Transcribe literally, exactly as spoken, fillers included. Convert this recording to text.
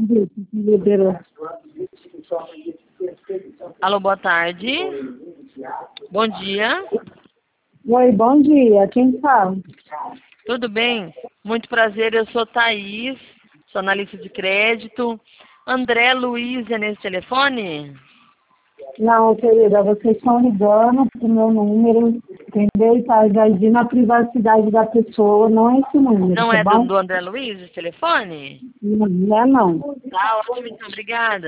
Liberou. Alô, boa tarde. Bom dia. Oi, bom dia. Quem fala? Tudo bem? Muito prazer, eu sou Thaís, sou analista de crédito. André Luiz é nesse telefone? Não, querida, vocês estão ligando pro meu número, entendeu? E tá invadindo a privacidade da pessoa, não é esse número, Não tá é do, bom? do André Luiz esse telefone? Não, não é não. Tá ótimo, então, obrigada.